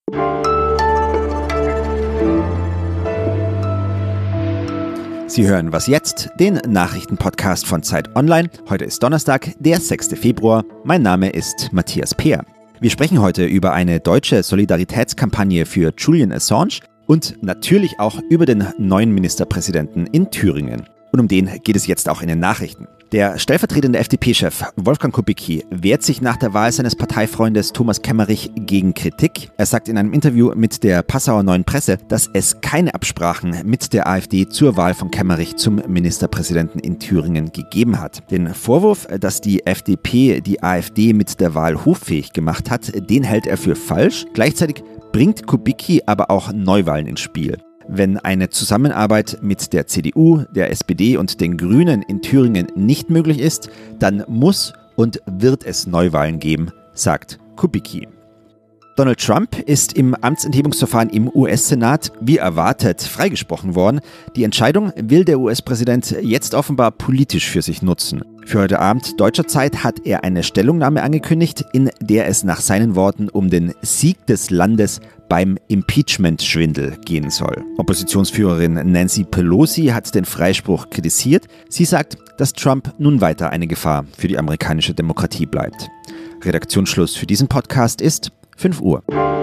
Sie hören Was jetzt? Den Nachrichtenpodcast von Zeit Online. Heute ist Donnerstag, der 6. Februar. Mein Name ist Matthias Peer. Wir sprechen heute über eine deutsche Solidaritätskampagne für Julian Assange und natürlich auch über den neuen Ministerpräsidenten in Thüringen. Und um den geht es jetzt auch in den Nachrichten. Der stellvertretende FDP-Chef Wolfgang Kubicki wehrt sich nach der Wahl seines Parteifreundes Thomas Kemmerich gegen Kritik. Er sagt in einem Interview mit der Passauer Neuen Presse, dass es keine Absprachen mit der AfD zur Wahl von Kemmerich zum Ministerpräsidenten in Thüringen gegeben hat. Den Vorwurf, dass die FDP die AfD mit der Wahl hoffähig gemacht hat, den hält er für falsch. Gleichzeitig bringt Kubicki aber auch Neuwahlen ins Spiel. Wenn eine Zusammenarbeit mit der CDU, der SPD und den Grünen in Thüringen nicht möglich ist, dann muss und wird es Neuwahlen geben, sagt Kubicki. Donald Trump ist im Amtsenthebungsverfahren im US-Senat wie erwartet freigesprochen worden. Die Entscheidung will der US-Präsident jetzt offenbar politisch für sich nutzen. Für heute Abend deutscher Zeit hat er eine Stellungnahme angekündigt, in der es nach seinen Worten um den Sieg des Landes beim Impeachment-Schwindel gehen soll. Oppositionsführerin Nancy Pelosi hat den Freispruch kritisiert. Sie sagt, dass Trump nun weiter eine Gefahr für die amerikanische Demokratie bleibt. Redaktionsschluss für diesen Podcast ist 5 Uhr.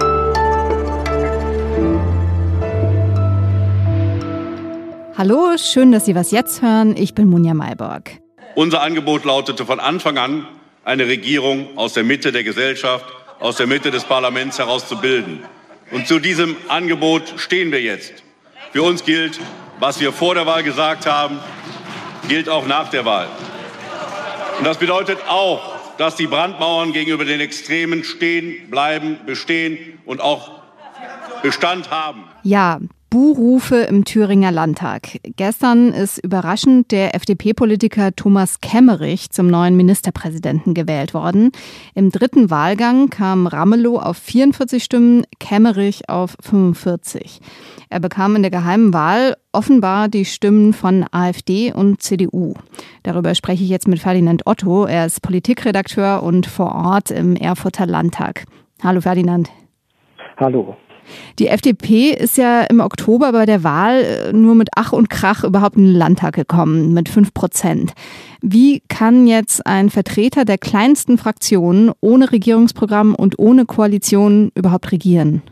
Hallo, schön, dass Sie was jetzt hören. Ich bin Munja Mayborg. Unser Angebot lautete von Anfang an, eine Regierung aus der Mitte der Gesellschaft, aus der Mitte des Parlaments heraus zu bilden. Und zu diesem Angebot stehen wir jetzt. Für uns gilt, was wir vor der Wahl gesagt haben, gilt auch nach der Wahl. Und das bedeutet auch, dass die Brandmauern gegenüber den Extremen stehen, bleiben, bestehen und auch Bestand haben. Ja, Buhrufe im Thüringer Landtag. Gestern ist überraschend der FDP-Politiker Thomas Kemmerich zum neuen Ministerpräsidenten gewählt worden. Im dritten Wahlgang kam Ramelow auf 44 Stimmen, Kemmerich auf 45. Er bekam in der geheimen Wahl offenbar die Stimmen von AfD und CDU. Darüber spreche ich jetzt mit Ferdinand Otto. Er ist Politikredakteur und vor Ort im Erfurter Landtag. Hallo Ferdinand. Hallo. Die FDP ist ja im Oktober bei der Wahl nur mit Ach und Krach überhaupt in den Landtag gekommen, mit 5%. Wie kann jetzt ein Vertreter der kleinsten Fraktion ohne Regierungsprogramm und ohne Koalition überhaupt regieren?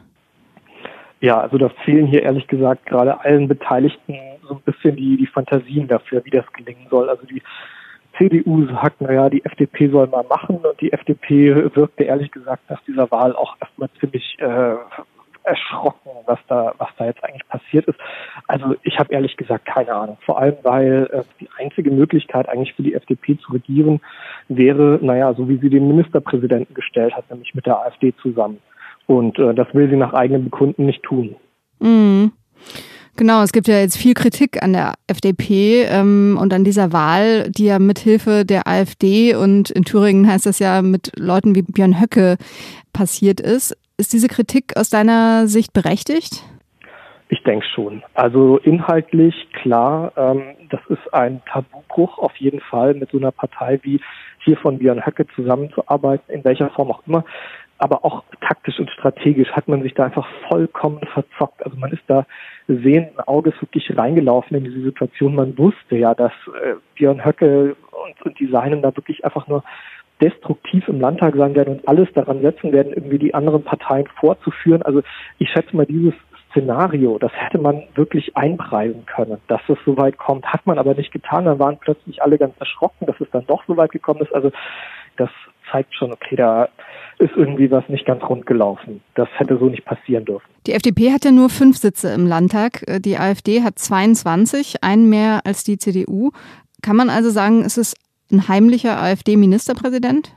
Ja, also da fehlen hier ehrlich gesagt gerade allen Beteiligten so ein bisschen die Fantasien dafür, wie das gelingen soll. Also die CDU sagt, naja, die FDP soll mal machen, und die FDP wirkte ehrlich gesagt nach dieser Wahl auch erstmal ziemlich erschrocken, was da jetzt eigentlich passiert ist. Also ich habe ehrlich gesagt keine Ahnung. Vor allem, weil die einzige Möglichkeit eigentlich für die FDP zu regieren wäre, naja, so wie sie den Ministerpräsidenten gestellt hat, nämlich mit der AfD zusammen. Und das will sie nach eigenem Bekunden nicht tun. Mhm. Genau, es gibt ja jetzt viel Kritik an der FDP und an dieser Wahl, die ja mithilfe der AfD und in Thüringen heißt das ja mit Leuten wie Björn Höcke passiert ist. Ist diese Kritik aus deiner Sicht berechtigt? Ich denke schon. Also inhaltlich klar, das ist ein Tabubruch auf jeden Fall, mit so einer Partei wie hier von Björn Höcke zusammenzuarbeiten, in welcher Form auch immer. Aber auch taktisch und strategisch hat man sich da einfach vollkommen verzockt. Also man ist da sehenden Auges wirklich reingelaufen in diese Situation. Man wusste ja, dass Björn Höcke und die Seinen da wirklich einfach nur destruktiv im Landtag sein werden und alles daran setzen werden, irgendwie die anderen Parteien vorzuführen. Also ich schätze mal, dieses Szenario, das hätte man wirklich einpreisen können, dass es so weit kommt, hat man aber nicht getan. Dann waren plötzlich alle ganz erschrocken, dass es dann doch so weit gekommen ist. Also das zeigt schon, okay, da ist irgendwie was nicht ganz rund gelaufen. Das hätte so nicht passieren dürfen. Die FDP hat ja nur 5 Sitze im Landtag. Die AfD hat 22, einen mehr als die CDU. Kann man also sagen, ist es ein heimlicher AfD-Ministerpräsident?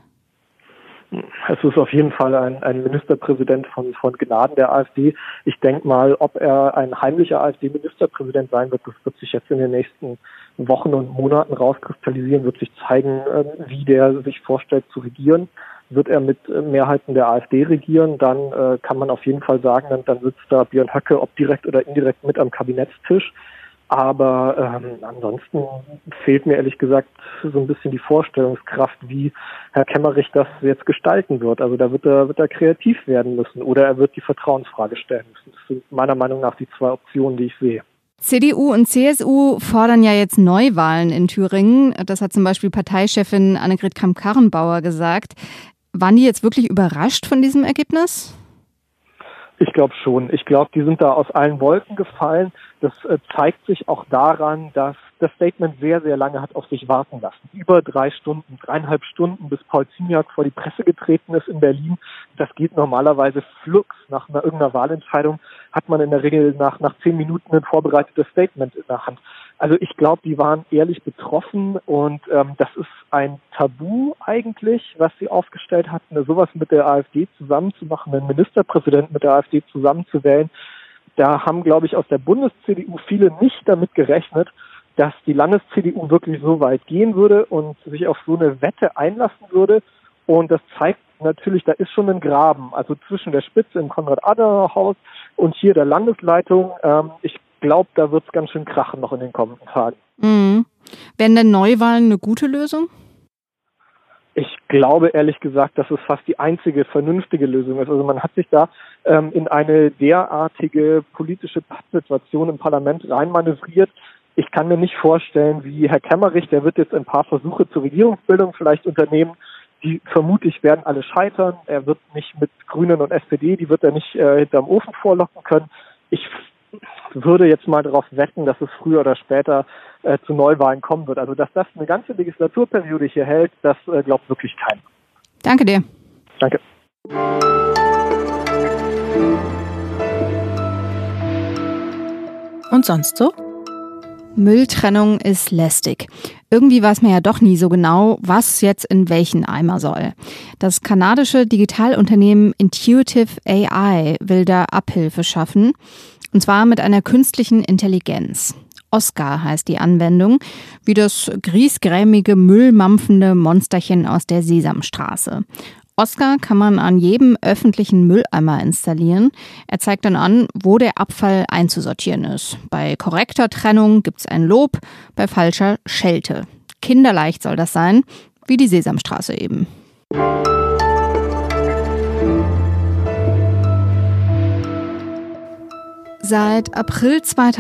Es ist auf jeden Fall ein Ministerpräsident von Gnaden der AfD. Ich denke mal, ob er ein heimlicher AfD-Ministerpräsident sein wird, das wird sich jetzt in den nächsten Wochen und Monaten rauskristallisieren, wird sich zeigen, wie der sich vorstellt zu regieren. Wird er mit Mehrheiten der AfD regieren, dann kann man auf jeden Fall sagen, dann sitzt da Björn Höcke, ob direkt oder indirekt, mit am Kabinettstisch. Aber ansonsten fehlt mir ehrlich gesagt so ein bisschen die Vorstellungskraft, wie Herr Kemmerich das jetzt gestalten wird. Also da wird er kreativ werden müssen oder er wird die Vertrauensfrage stellen müssen. Das sind meiner Meinung nach die zwei Optionen, die ich sehe. CDU und CSU fordern ja jetzt Neuwahlen in Thüringen. Das hat zum Beispiel Parteichefin Annegret Kramp-Karrenbauer gesagt. Waren die jetzt wirklich überrascht von diesem Ergebnis? Ich glaube schon. Ich glaube, die sind da aus allen Wolken gefallen. Das zeigt sich auch daran, dass das Statement sehr, sehr lange hat auf sich warten lassen. Über 3,5 Stunden, bis Paul Ziemiak vor die Presse getreten ist in Berlin. Das geht normalerweise flugs. Nach irgendeiner Wahlentscheidung hat man in der Regel nach 10 Minuten ein vorbereitetes Statement in der Hand. Also ich glaube, die waren ehrlich betroffen und das ist ein Tabu eigentlich, was sie aufgestellt hatten, sowas mit der AfD zusammenzumachen, einen Ministerpräsidenten mit der AfD zusammenzuwählen. Da haben, glaube ich, aus der Bundes-CDU viele nicht damit gerechnet, dass die Landes-CDU wirklich so weit gehen würde und sich auf so eine Wette einlassen würde. Und das zeigt natürlich, da ist schon ein Graben, also zwischen der Spitze im Konrad-Adenauer-Haus und hier der Landesleitung. Ich glaube, da wird es ganz schön krachen noch in den kommenden Tagen. Mhm. Wären denn Neuwahlen eine gute Lösung? Ich glaube ehrlich gesagt, dass es fast die einzige vernünftige Lösung ist. Also man hat sich da in eine derartige politische Pattsituation im Parlament reinmanövriert. Ich kann mir nicht vorstellen, wie Herr Kemmerich, der wird jetzt ein paar Versuche zur Regierungsbildung vielleicht unternehmen, die vermutlich werden alle scheitern. Er wird nicht mit Grünen und SPD, die wird er nicht hinterm Ofen vorlocken können. Ich würde jetzt mal darauf wetten, dass es früher oder später zu Neuwahlen kommen wird. Also dass das eine ganze Legislaturperiode hier hält, das glaubt wirklich keiner. Danke dir. Danke. Und sonst so? Mülltrennung ist lästig. Irgendwie weiß man ja doch nie so genau, was jetzt in welchen Eimer soll. Das kanadische Digitalunternehmen Intuitive AI will da Abhilfe schaffen. Und zwar mit einer künstlichen Intelligenz. Oscar heißt die Anwendung, wie das griesgrämige, müllmampfende Monsterchen aus der Sesamstraße. Oscar kann man an jedem öffentlichen Mülleimer installieren. Er zeigt dann an, wo der Abfall einzusortieren ist. Bei korrekter Trennung gibt's ein Lob, bei falscher Schelte. Kinderleicht soll das sein, wie die Sesamstraße eben. Seit April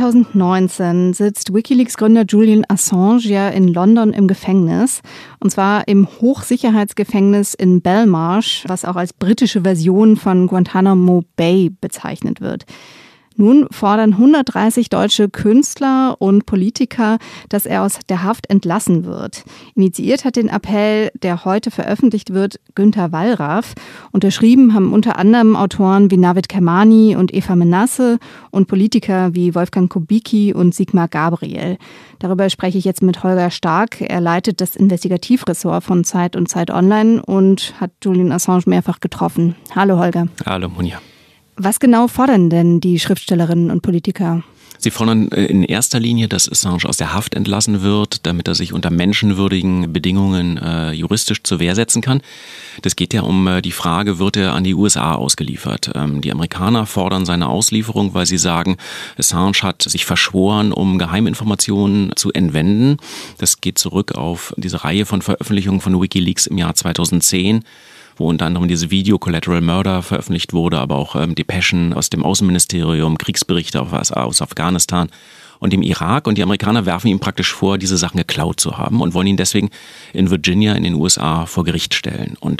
2019 sitzt WikiLeaks-Gründer Julian Assange ja in London im Gefängnis. Und zwar im Hochsicherheitsgefängnis in Belmarsh, was auch als britische Version von Guantanamo Bay bezeichnet wird. Nun fordern 130 deutsche Künstler und Politiker, dass er aus der Haft entlassen wird. Initiiert hat den Appell, der heute veröffentlicht wird, Günter Wallraff. Unterschrieben haben unter anderem Autoren wie Navid Kermani und Eva Menasse und Politiker wie Wolfgang Kubicki und Sigmar Gabriel. Darüber spreche ich jetzt mit Holger Stark. Er leitet das Investigativressort von Zeit und Zeit Online und hat Julian Assange mehrfach getroffen. Hallo Holger. Hallo Monja. Was genau fordern denn die Schriftstellerinnen und Politiker? Sie fordern in erster Linie, dass Assange aus der Haft entlassen wird, damit er sich unter menschenwürdigen Bedingungen juristisch zur Wehr setzen kann. Das geht ja um die Frage, wird er an die USA ausgeliefert? Die Amerikaner fordern seine Auslieferung, weil sie sagen, Assange hat sich verschworen, um Geheiminformationen zu entwenden. Das geht zurück auf diese Reihe von Veröffentlichungen von WikiLeaks im Jahr 2010. Wo unter anderem diese Video Collateral Murder veröffentlicht wurde, aber auch Depeschen aus dem Außenministerium, Kriegsberichte aus Afghanistan und dem Irak. Und die Amerikaner werfen ihm praktisch vor, diese Sachen geklaut zu haben und wollen ihn deswegen in Virginia in den USA vor Gericht stellen. Und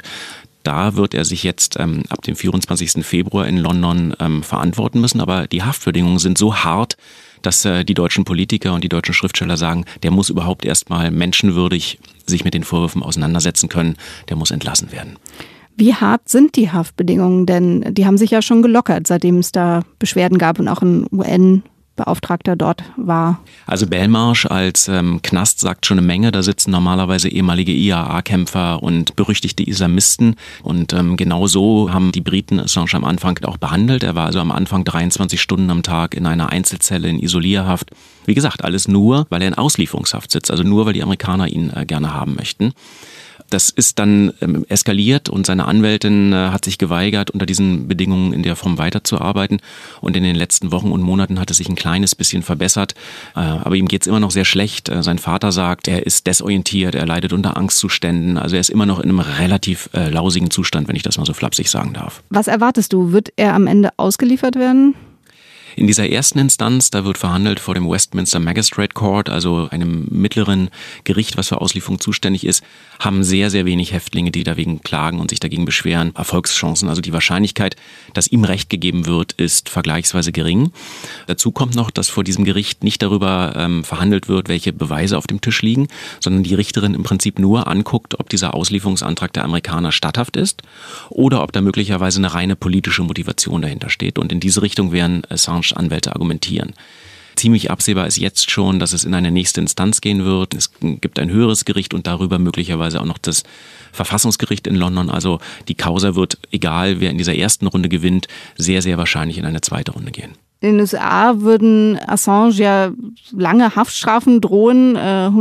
da wird er sich jetzt ab dem 24. Februar in London verantworten müssen. Aber die Haftbedingungen sind so hart, dass die deutschen Politiker und die deutschen Schriftsteller sagen, der muss überhaupt erstmal menschenwürdig sich mit den Vorwürfen auseinandersetzen können, der muss entlassen werden. Wie hart sind die Haftbedingungen? Denn die haben sich ja schon gelockert, seitdem es da Beschwerden gab und auch ein UN-Beauftragter dort war. Also Belmarsh als Knast sagt schon eine Menge. Da sitzen normalerweise ehemalige IAA-Kämpfer und berüchtigte Islamisten. Und genau so haben die Briten Assange am Anfang auch behandelt. Er war also am Anfang 23 Stunden am Tag in einer Einzelzelle in Isolierhaft. Wie gesagt, alles nur, weil er in Auslieferungshaft sitzt. Also nur, weil die Amerikaner ihn gerne haben möchten. Das ist dann eskaliert und seine Anwältin hat sich geweigert, unter diesen Bedingungen in der Form weiterzuarbeiten. Und in den letzten Wochen und Monaten hat es sich ein kleines bisschen verbessert. Aber ihm geht's immer noch sehr schlecht. Sein Vater sagt, er ist desorientiert, er leidet unter Angstzuständen. Also er ist immer noch in einem relativ lausigen Zustand, wenn ich das mal so flapsig sagen darf. Was erwartest du? Wird er am Ende ausgeliefert werden? In dieser ersten Instanz, da wird verhandelt vor dem Westminster Magistrate Court, also einem mittleren Gericht, was für Auslieferung zuständig ist, haben sehr, sehr wenig Häftlinge, die dagegen klagen und sich dagegen beschweren, Erfolgschancen. Also die Wahrscheinlichkeit, dass ihm Recht gegeben wird, ist vergleichsweise gering. Dazu kommt noch, dass vor diesem Gericht nicht darüber verhandelt wird, welche Beweise auf dem Tisch liegen, sondern die Richterin im Prinzip nur anguckt, ob dieser Auslieferungsantrag der Amerikaner statthaft ist oder ob da möglicherweise eine reine politische Motivation dahinter steht. Und in diese Richtung werden Anwälte argumentieren. Ziemlich absehbar ist jetzt schon, dass es in eine nächste Instanz gehen wird. Es gibt ein höheres Gericht und darüber möglicherweise auch noch das Verfassungsgericht in London. Also die Causa wird, egal wer in dieser ersten Runde gewinnt, sehr, sehr wahrscheinlich in eine zweite Runde gehen. In den USA würden Assange ja lange Haftstrafen drohen,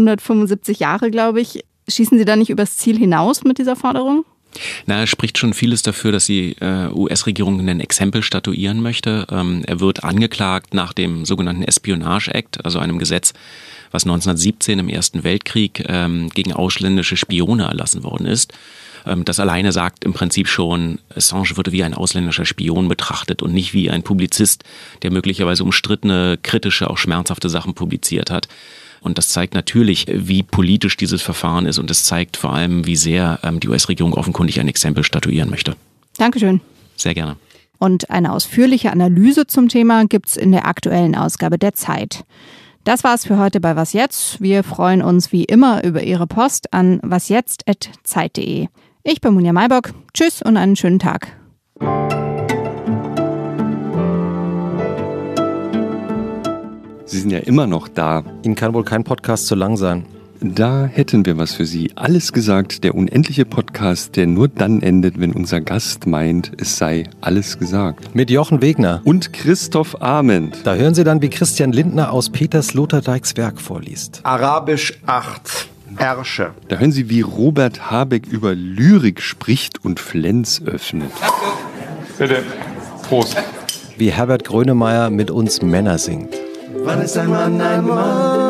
175 Jahre, glaube ich. Schießen Sie da nicht übers Ziel hinaus mit dieser Forderung? Na, es spricht schon vieles dafür, dass die US-Regierung ein Exempel statuieren möchte. Er wird angeklagt nach dem sogenannten Espionage Act, also einem Gesetz, was 1917 im Ersten Weltkrieg gegen ausländische Spione erlassen worden ist. Das alleine sagt im Prinzip schon, Assange wird wie ein ausländischer Spion betrachtet und nicht wie ein Publizist, der möglicherweise umstrittene, kritische, auch schmerzhafte Sachen publiziert hat. Und das zeigt natürlich, wie politisch dieses Verfahren ist und es zeigt vor allem, wie sehr die US-Regierung offenkundig ein Exempel statuieren möchte. Dankeschön. Sehr gerne. Und eine ausführliche Analyse zum Thema gibt's in der aktuellen Ausgabe der Zeit. Das war's für heute bei Was Jetzt? Wir freuen uns wie immer über Ihre Post an wasjetzt@zeit.de. Ich bin Munja Maybock. Tschüss und einen schönen Tag. Sie sind ja immer noch da. Ihnen kann wohl kein Podcast zu lang sein. Da hätten wir was für Sie. Alles gesagt, der unendliche Podcast, der nur dann endet, wenn unser Gast meint, es sei alles gesagt. Mit Jochen Wegner. Und Christoph Arment. Da hören Sie dann, wie Christian Lindner aus Peter Sloterdijks Werk vorliest. Arabisch 8. Herrsche. Da hören Sie, wie Robert Habeck über Lyrik spricht und Flens öffnet. Bitte. Prost. Wie Herbert Grönemeyer mit uns Männer singt. Wann ist ein Mann ein Mann?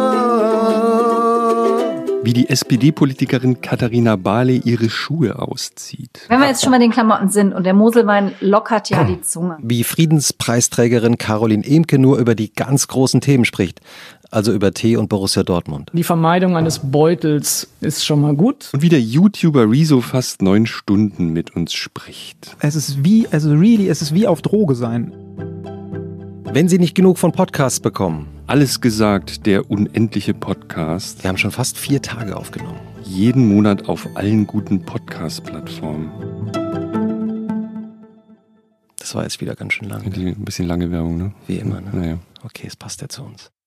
Wie die SPD-Politikerin Katharina Barley ihre Schuhe auszieht. Wenn wir jetzt schon bei den Klamotten sind und der Moselwein lockert ja die Zunge. Wie Friedenspreisträgerin Caroline Emke nur über die ganz großen Themen spricht. Also über Tee und Borussia Dortmund. Die Vermeidung eines Beutels ist schon mal gut. Und wie der YouTuber Rezo fast 9 Stunden mit uns spricht. Es ist wie auf Droge sein. Wenn Sie nicht genug von Podcasts bekommen. Alles gesagt, der unendliche Podcast. Wir haben schon fast 4 Tage aufgenommen. Jeden Monat auf allen guten Podcast-Plattformen. Das war jetzt wieder ganz schön lang. Ein bisschen lange Werbung, ne? Wie immer, ne? Naja. Okay, es passt ja zu uns.